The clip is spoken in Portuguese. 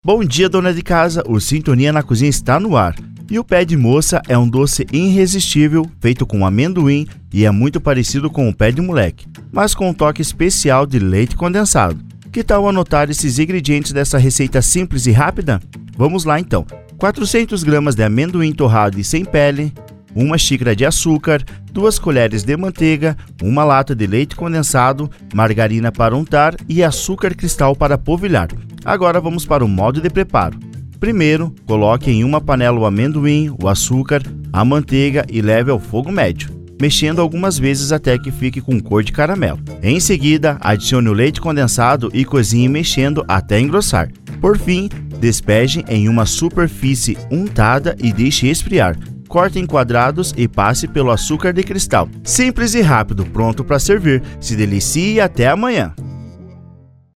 Bom dia, dona de casa, o Sintonia na Cozinha está no ar. E o pé de moça é um doce irresistível, feito com amendoim e é muito parecido com o pé de moleque, mas com um toque especial de leite condensado. Que tal anotar esses ingredientes dessa receita simples e rápida? Vamos lá então. 400 gramas de amendoim torrado e sem pele, 1 xícara de açúcar, 2 colheres de manteiga, 1 lata de leite condensado, margarina para untar e açúcar cristal para polvilhar. Agora vamos para o modo de preparo. Primeiro, coloque em uma panela o amendoim, o açúcar, a manteiga e leve ao fogo médio, mexendo algumas vezes até que fique com cor de caramelo. Em seguida, adicione o leite condensado e cozinhe mexendo até engrossar. Por fim, despeje em uma superfície untada e deixe esfriar. Corte em quadrados e passe pelo açúcar de cristal. Simples e rápido, pronto para servir. Se delicie e até amanhã!